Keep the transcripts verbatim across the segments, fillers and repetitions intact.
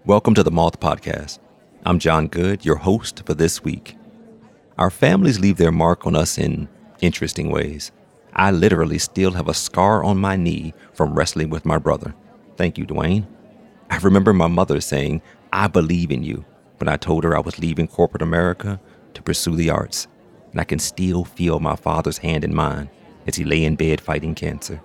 Welcome to the Moth Podcast. I'm John Good, your host for this week. Our families leave their mark on us in interesting ways. I literally still have a scar on my knee from wrestling with my brother. Thank you, Dwayne. I remember my mother saying, "I believe in you," when I told her I was leaving corporate America to pursue the arts. And I can still feel my father's hand in mine as he lay in bed fighting cancer.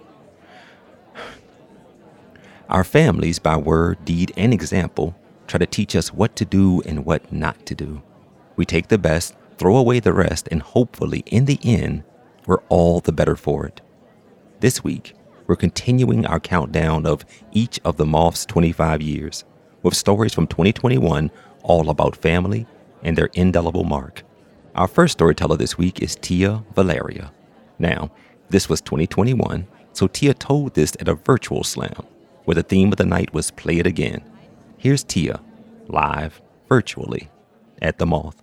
Our families, by word, deed, and example, try to teach us what to do and what not to do. We take the best, throw away the rest, and hopefully, in the end, we're all the better for it. This week, we're continuing our countdown of each of the Moth's twenty-five years, with stories from twenty twenty-one all about family and their indelible mark. Our first storyteller this week is Tia Valeria. Now, this was twenty twenty-one, so Tia told this at a virtual slam, where the theme of the night was Play It Again. Here's Tia, live, virtually, at the Moth.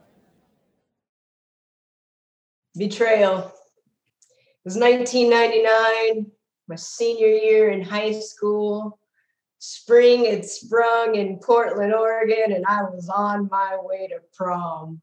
Betrayal. It was nineteen ninety-nine, my senior year in high school. Spring had sprung in Portland, Oregon, and I was on my way to prom.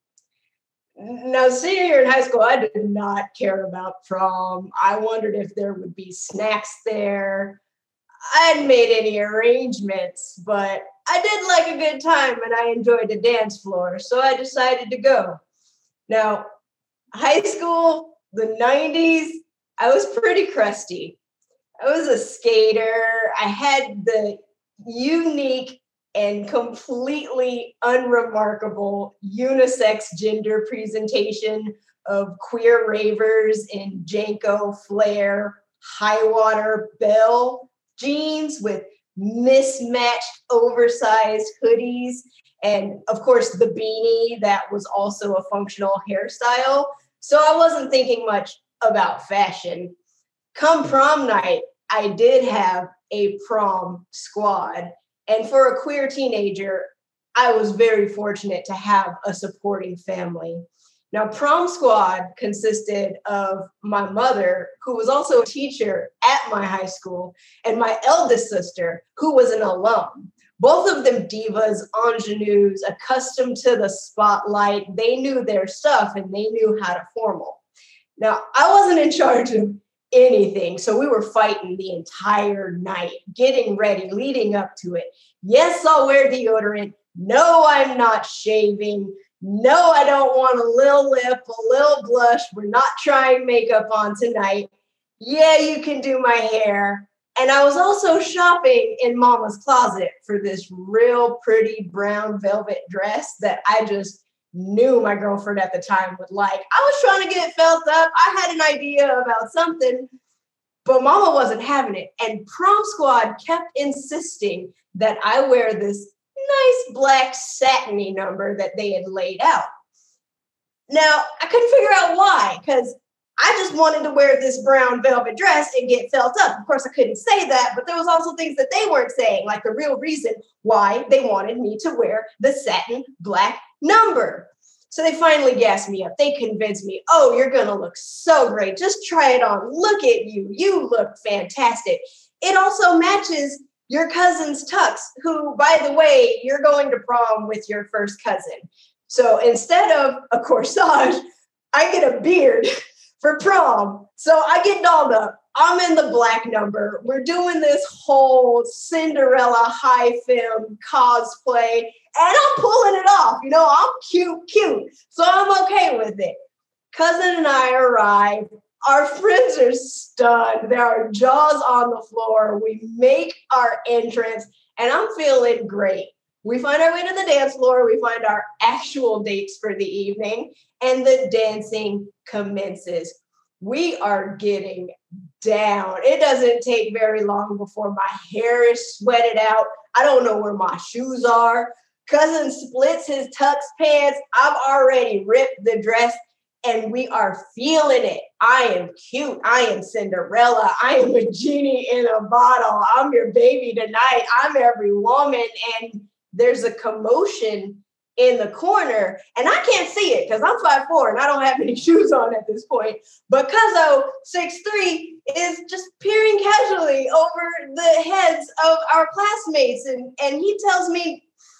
Now, senior year in high school, I did not care about prom. I wondered if there would be snacks there. I hadn't made any arrangements, but I did like a good time and I enjoyed the dance floor, so I decided to go. Now, high school, the nineties, I was pretty crusty. I was a skater. I had the unique and completely unremarkable unisex gender presentation of queer ravers in Janko Flare high water bell jeans with mismatched oversized hoodies, and of course the beanie that was also a functional hairstyle. So I wasn't thinking much about fashion. Come prom night, I did have a prom squad. And for a queer teenager, I was very fortunate to have a supporting family. Now, prom squad consisted of my mother, who was also a teacher at my high school, and my eldest sister, who was an alum. Both of them divas, ingenues, accustomed to the spotlight. They knew their stuff and they knew how to formal. Now, I wasn't in charge of anything, so we were fighting the entire night, getting ready, leading up to it. Yes, I'll wear deodorant. No, I'm not shaving. No, I don't want a little lip, a little blush. We're not trying makeup on tonight. Yeah, you can do my hair. And I was also shopping in Mama's closet for this real pretty brown velvet dress that I just knew my girlfriend at the time would like. I was trying to get it felt up. I had an idea about something, but Mama wasn't having it. And prom squad kept insisting that I wear this nice black satiny number that they had laid out. Now, I couldn't figure out why, because I just wanted to wear this brown velvet dress and get felt up. Of course, I couldn't say that, but there was also things that they weren't saying, like the real reason why they wanted me to wear the satin black number. So they finally gassed me up. They convinced me, oh, you're going to look so great. Just try it on. Look at you. You look fantastic. It also matches your cousin's tux, who, by the way, you're going to prom with your first cousin. So instead of a corsage, I get a beard for prom. So I get dolled up. I'm in the black number. We're doing this whole Cinderella high film cosplay, and I'm pulling it off. You know, I'm cute, cute. So I'm okay with it. Cousin and I arrive. Our friends are stunned. There are jaws on the floor. We make our entrance, and I'm feeling great. We find our way to the dance floor. We find our actual dates for the evening, and the dancing commences. We are getting down. It doesn't take very long before my hair is sweated out. I don't know where my shoes are. Cousin splits his tux pants. I've already ripped the dress, and we are feeling it. I am cute. I am Cinderella. I am a genie in a bottle. I'm your baby tonight. I'm every woman. And there's a commotion in the corner, and I can't see it because I'm five foot four and I don't have any shoes on at this point. But Cuzzo, six three, is just peering casually over the heads of our classmates, and, and he tells me,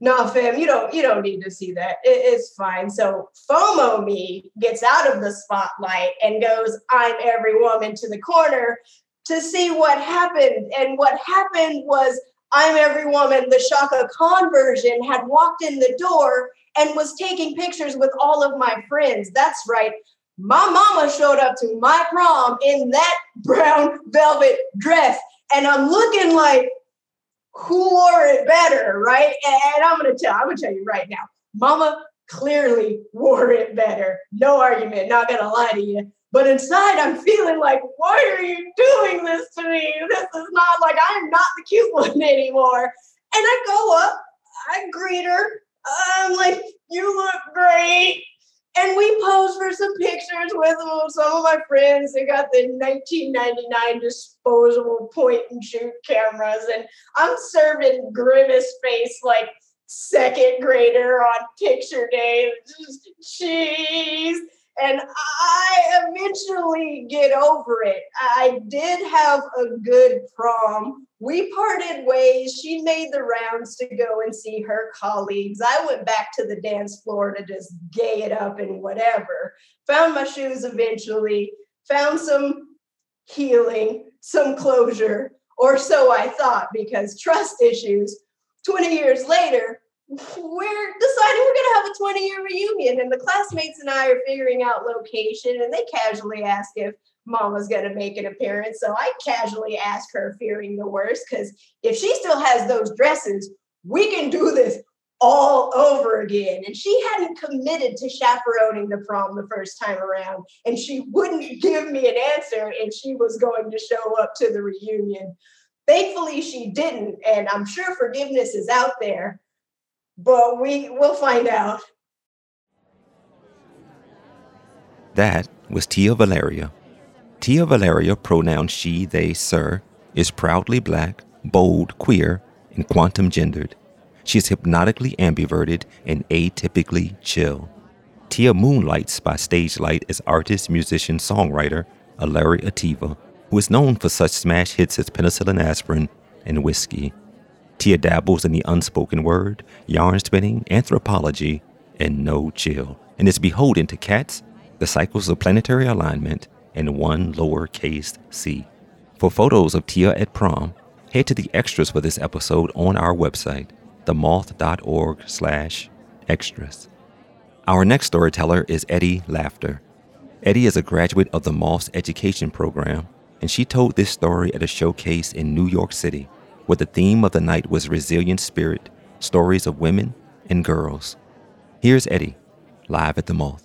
no, fam, you don't, you don't need to see that. It, it's fine. So FOMO me gets out of the spotlight and goes, I'm every woman to the corner to see what happened. And what happened was I'm every woman, the Shaka Khan version, had walked in the door and was taking pictures with all of my friends. That's right. My mama showed up to my prom in that brown velvet dress. And I'm looking like, who wore it better, right? And I'm gonna tell, I'm gonna tell you right now, mama clearly wore it better. No argument, not gonna lie to you. But inside I'm feeling like, why are you doing this to me? This is not like, I'm not the cute one anymore. And I go up, I greet her. I'm like, you look great. And we posed for some pictures with some of my friends. They got the nineteen ninety-nine disposable point and shoot cameras. And I'm serving grimace face like second grader on picture day. Jeez. And I eventually get over it. I did have a good prom. We parted ways. She made the rounds to go and see her colleagues. I went back to the dance floor to just gay it up and whatever. Found my shoes eventually. Found some healing, some closure, or so I thought, because trust issues. twenty years later, we're deciding we're going to have a twenty-year reunion, and the classmates and I are figuring out location, and they casually ask if Mama's going to make an appearance. So I casually ask her, fearing the worst, because if she still has those dresses, we can do this all over again. And she hadn't committed to chaperoning the prom the first time around, and she wouldn't give me an answer if she was going to show up to the reunion. Thankfully, she didn't, and I'm sure forgiveness is out there. But we will find out. That was Tia Valeria. Tia Valeria, pronouns she, they, sir, is proudly black, bold, queer, and quantum gendered. She is hypnotically ambiverted and atypically chill. Tia moonlights by stage light as artist, musician, songwriter Alari Ativa, who is known for such smash hits as Penicillin Aspirin and Whiskey. Tia dabbles in the unspoken word, yarn spinning, anthropology, and no chill, and is beholden to cats, the cycles of planetary alignment, and one lowercase c. For photos of Tia at prom, head to the extras for this episode on our website, themoth.org slash extras. Our next storyteller is Eddie Laughter. Eddie is a graduate of the Moth's education program, and she told this story at a showcase in New York City, where the theme of the night was resilient spirit, stories of women and girls. Here's Eddie, live at the Moth.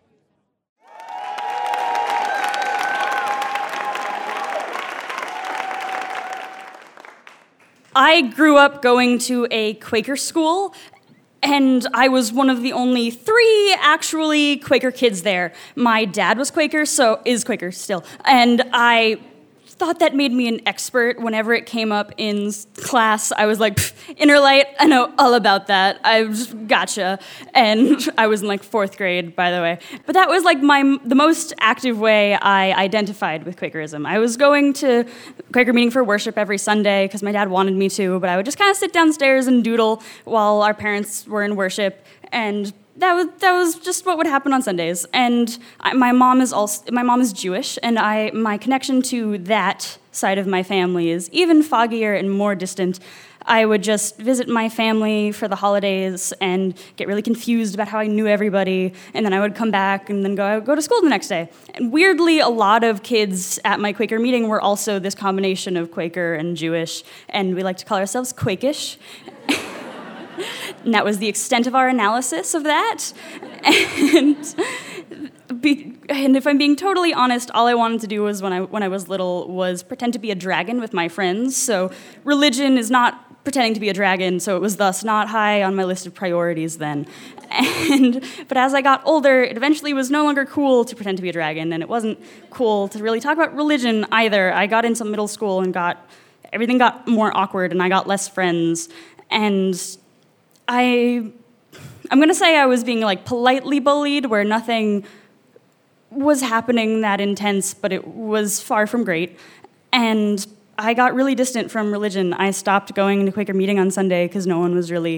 I grew up going to a Quaker school, and I was one of the only three actually Quaker kids there. My dad was Quaker, so is Quaker still, and I thought that made me an expert. Whenever it came up in class, I was like, Inner Light, I know all about that. I just gotcha. And I was in like fourth grade, by the way. But that was like my the most active way I identified with Quakerism. I was going to Quaker meeting for worship every Sunday because my dad wanted me to, but I would just kind of sit downstairs and doodle while our parents were in worship. And That was that was just what would happen on Sundays, and I, my mom is also my mom is Jewish, and I my connection to that side of my family is even foggier and more distant. I would just visit my family for the holidays and get really confused about how I knew everybody, and then I would come back and then go go to school the next day. And weirdly, a lot of kids at my Quaker meeting were also this combination of Quaker and Jewish, and we like to call ourselves Quakish. And that was the extent of our analysis of that. And, be, and if I'm being totally honest, all I wanted to do was when I when I was little was pretend to be a dragon with my friends. So religion is not pretending to be a dragon, so it was thus not high on my list of priorities then. And but as I got older, it eventually was no longer cool to pretend to be a dragon, and it wasn't cool to really talk about religion either. I got into middle school and got everything got more awkward, and I got less friends. And I, I'm going to say I was being, like, politely bullied, where nothing was happening that intense, but it was far from great. And I got really distant from religion. I stopped going to Quaker meeting on Sunday because no one was really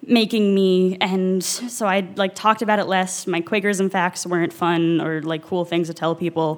making me, and so I like talked about it less. My Quakerism facts weren't fun or like cool things to tell people.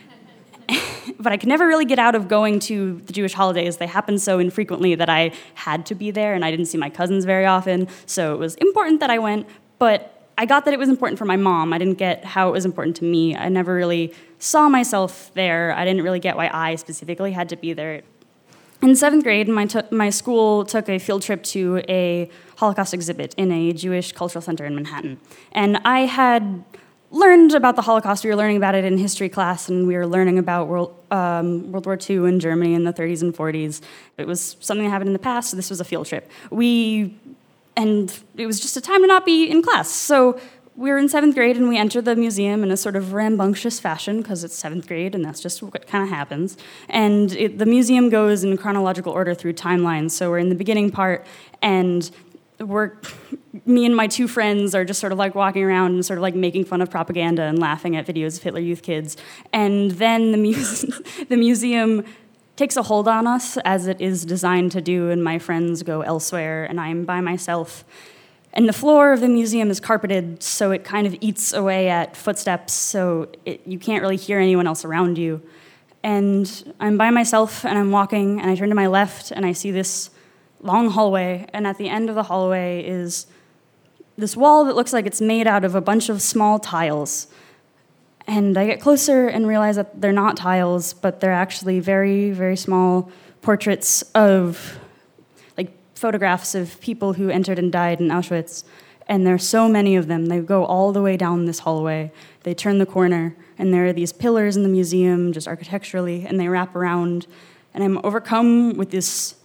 But I could never really get out of going to the Jewish holidays. They happened so infrequently that I had to be there, and I didn't see my cousins very often, so it was important that I went, but I got that it was important for my mom. I didn't get how it was important to me. I never really saw myself there. I didn't really get why I specifically had to be there. In seventh grade, my, t- my school took a field trip to a Holocaust exhibit in a Jewish cultural center in Manhattan. And I had learned about the Holocaust. We were learning about it in history class, and we were learning about World, um, World War Two in Germany in the thirties and forties. It was something that happened in the past, so this was a field trip. We... And it was just a time to not be in class. So we were in seventh grade, and we entered the museum in a sort of rambunctious fashion, because it's seventh grade, and that's just what kind of happens. And it, the museum goes in chronological order through timelines. So we're in the beginning part, and we're, me and my two friends are just sort of like walking around and sort of like making fun of propaganda and laughing at videos of Hitler Youth kids. And then the, muse- the museum takes a hold on us, as it is designed to do, and my friends go elsewhere, and I'm by myself. And the floor of the museum is carpeted, so it kind of eats away at footsteps, so it, you can't really hear anyone else around you. And I'm by myself, and I'm walking, and I turn to my left, and I see this long hallway, and at the end of the hallway is this wall that looks like it's made out of a bunch of small tiles. And I get closer and realize that they're not tiles, but they're actually very, very small portraits of, like, photographs of people who entered and died in Auschwitz. And there are so many of them. They go all the way down this hallway. They turn the corner, and there are these pillars in the museum, just architecturally, and they wrap around. And I'm overcome with this,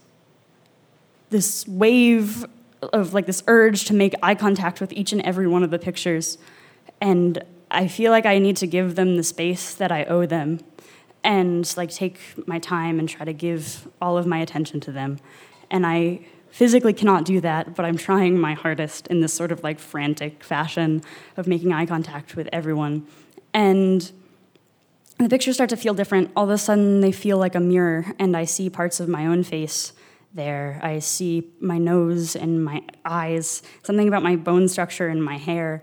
this wave of, like, this urge to make eye contact with each and every one of the pictures. And I feel like I need to give them the space that I owe them, and like take my time and try to give all of my attention to them. And I physically cannot do that, but I'm trying my hardest in this sort of like frantic fashion of making eye contact with everyone. And the pictures start to feel different. All of a sudden, they feel like a mirror, and I see parts of my own face there. I see my nose and my eyes, something about my bone structure and my hair.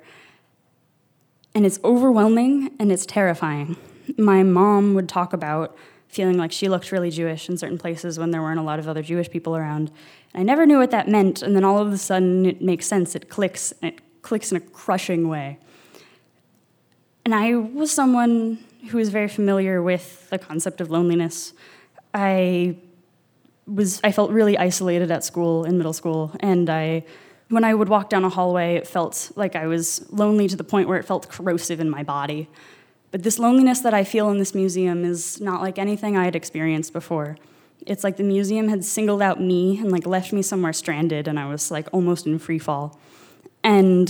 And it's overwhelming, and it's terrifying. My mom would talk about feeling like she looked really Jewish in certain places when there weren't a lot of other Jewish people around. And I never knew what that meant, and then all of a sudden it makes sense. It clicks, and it clicks in a crushing way. And I was someone who was very familiar with the concept of loneliness. I was I felt really isolated at school, in middle school, and I when I would walk down a hallway, it felt like I was lonely to the point where it felt corrosive in my body. But this loneliness that I feel in this museum is not like anything I had experienced before. It's like the museum had singled out me and like left me somewhere stranded, and I was like almost in free fall. And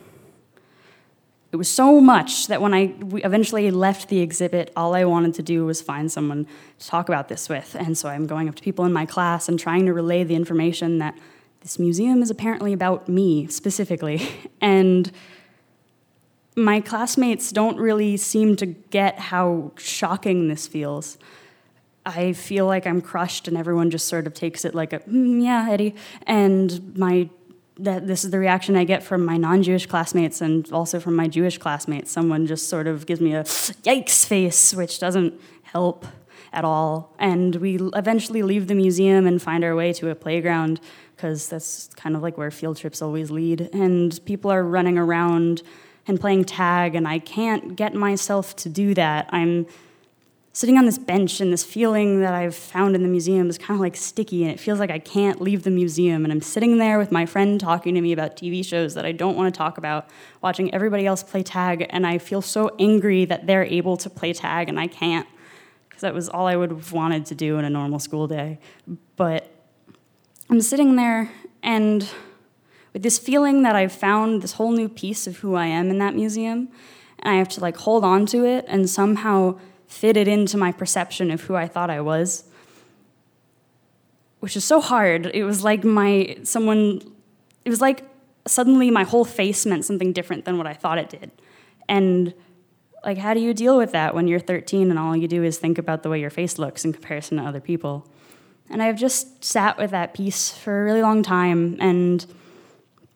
it was so much that when I eventually left the exhibit, all I wanted to do was find someone to talk about this with. And so I'm going up to people in my class and trying to relay the information that this museum is apparently about me specifically. And my classmates don't really seem to get how shocking this feels. I feel like I'm crushed, and everyone just sort of takes it like a, mm, yeah, Eddie. And my that this is the reaction I get from my non-Jewish classmates and also from my Jewish classmates. Someone just sort of gives me a yikes face, which doesn't help at all. And we eventually leave the museum and find our way to a playground, because that's kind of like where field trips always lead. And people are running around and playing tag, and I can't get myself to do that. I'm sitting on this bench, and this feeling that I've found in the museum is kind of like sticky, and it feels like I can't leave the museum. And I'm sitting there with my friend talking to me about T V shows that I don't want to talk about, watching everybody else play tag, and I feel so angry that they're able to play tag and I can't, because that was all I would have wanted to do in a normal school day. But I'm sitting there, and with this feeling that I've found this whole new piece of who I am in that museum, and I have to like hold on to it and somehow fit it into my perception of who I thought I was, which is so hard. It was like my, someone, it was like suddenly my whole face meant something different than what I thought it did. And like, how do you deal with that when you're thirteen and all you do is think about the way your face looks in comparison to other people? And I've just sat with that piece for a really long time, and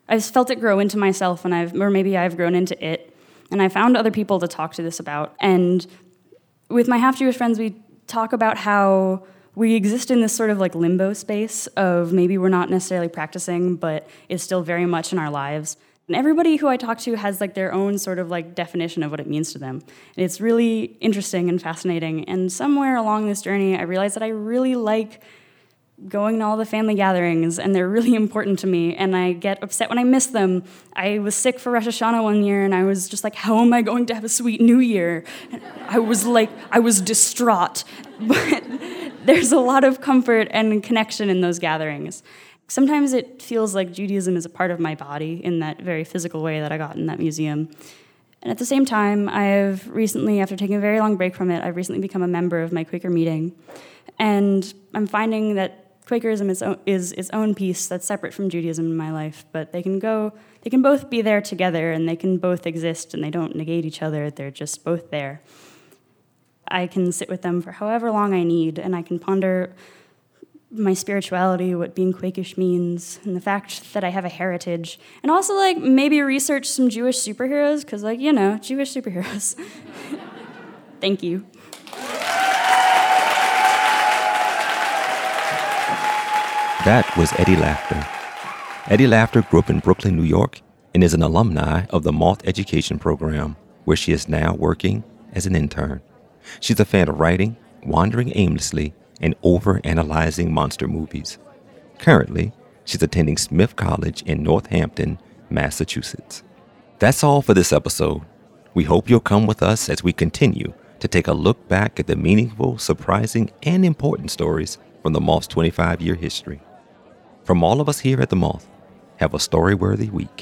I've felt it grow into myself, and I've, or maybe I've grown into it. And I found other people to talk to this about. And with my half-Jewish friends, we talk about how we exist in this sort of like limbo space of maybe we're not necessarily practicing, but it's still very much in our lives. And everybody who I talk to has like their own sort of like definition of what it means to them. And it's really interesting and fascinating. And somewhere along this journey, I realized that I really like going to all the family gatherings, and they're really important to me, and I get upset when I miss them. I was sick for Rosh Hashanah one year, and I was just like, how am I going to have a sweet New Year? And I was like, I was distraught. But there's a lot of comfort and connection in those gatherings. Sometimes it feels like Judaism is a part of my body in that very physical way that I got in that museum. And at the same time, I have recently, after taking a very long break from it, I've recently become a member of my Quaker meeting. And I'm finding that Quakerism is, is its own piece that's separate from Judaism in my life, but they can go, they can both be there together, and they can both exist, and they don't negate each other. They're just both there. I can sit with them for however long I need, and I can ponder my spirituality, what being Quakish means, and the fact that I have a heritage, and also like maybe research some Jewish superheroes, because like, you know, Jewish superheroes. Thank you. That was Eddie Laughter. Eddie Laughter grew up in Brooklyn, New York, and is an alumni of the Moth Education Program, where she is now working as an intern. She's a fan of writing, wandering aimlessly, and over-analyzing monster movies. Currently, she's attending Smith College in Northampton, Massachusetts. That's all for this episode. We hope you'll come with us as we continue to take a look back at the meaningful, surprising, and important stories from the Moth's twenty-five-year history. From all of us here at the Moth, have a story-worthy week.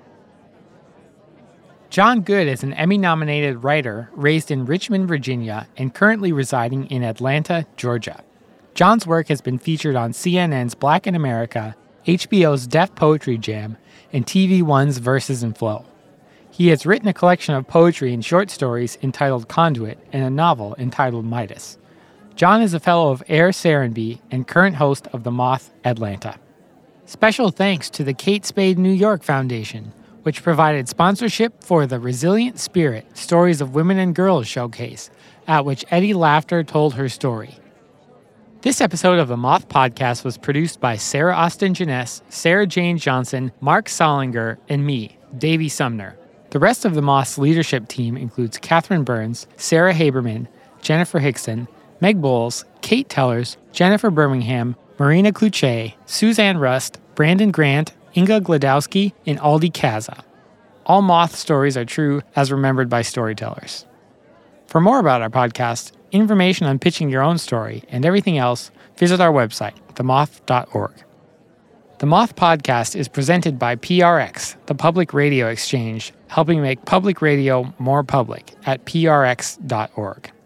John Good is an Emmy-nominated writer raised in Richmond, Virginia, and currently residing in Atlanta, Georgia. John's work has been featured on C N N's Black in America, H B O's Def Poetry Jam, and T V One's Verses and Flow. He has written a collection of poetry and short stories entitled Conduit and a novel entitled Midas. John is a fellow of Air Serenbe and current host of The Moth Atlanta. Special thanks to the Kate Spade New York Foundation, which provided sponsorship for the Resilient Spirit Stories of Women and Girls showcase, at which Eddie Laughter told her story. This episode of the Moth Podcast was produced by Sarah Austin Jeunesse, Sarah Jane Johnson, Mark Solinger, and me, Davey Sumner. The rest of the Moth's leadership team includes Catherine Burns, Sarah Haberman, Jennifer Hickson, Meg Bowles, Kate Tellers, Jennifer Birmingham, Marina Kluche, Suzanne Rust, Brandon Grant, Inga Gladowski, and Aldi Kaza. All Moth stories are true as remembered by storytellers. For more about our podcast, information on pitching your own story, and everything else, visit our website, the moth dot org. The Moth Podcast is presented by P R X, the Public Radio Exchange, helping make public radio more public at P R X dot org.